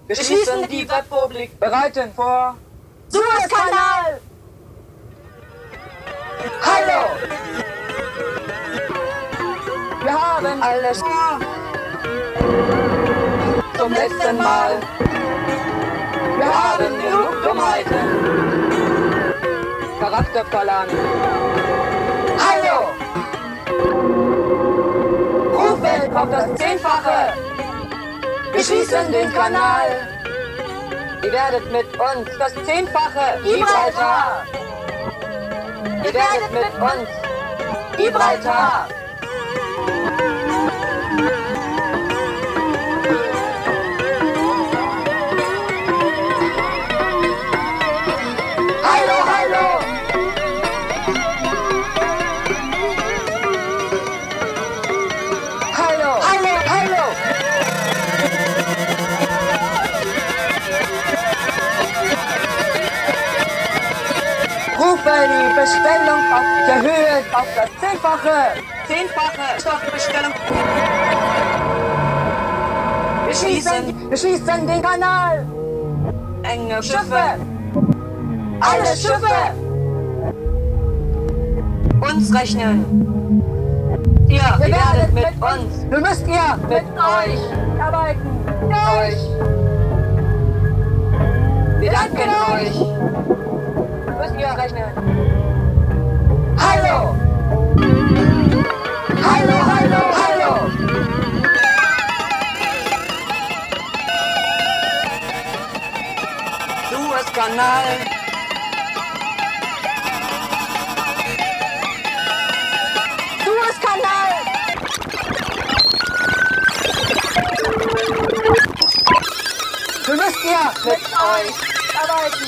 Wir schließen die Republik. Bereiten vor. Suezkanal! Hallo! Wir haben alles zum letzten Mal. Wir haben genug Dummheiten. Charakter verlangen. Hallo! Rufwelt auf das 10-fache. Wir schließen den Kanal. Ihr werdet mit uns das 10-fache Gibraltar! Ihr werdet mit uns Gibraltar! Hallo, hallo! Hallo, hallo, hallo! Rufe die Bestellung auf der Höhe auf das 10-fache. 10-fache Stoffbestellung. Wir schließen den Kanal. Enge Schiffe! Schiffe. Alle Schiffe! Uns rechnen. Ihr werdet mit uns. Nun müsst ihr mit euch arbeiten. Euch. Wir danken euch. Müsst ihr rechnen. Hallo! Hallo, hallo, hallo! Suezkanal. Suezkanal! Nun müsst ihr mit euch arbeiten.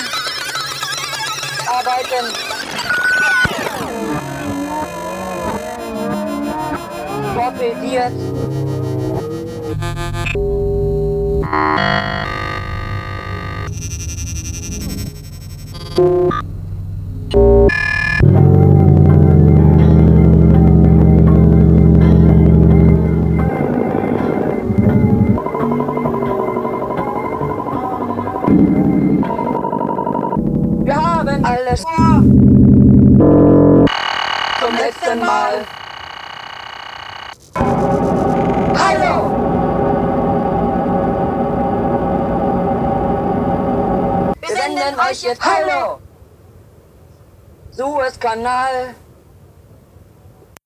Torpediert. Wir haben alles vor. Zum letzten Mal. Hallo! Wir senden euch jetzt Hallo! Suezkanal.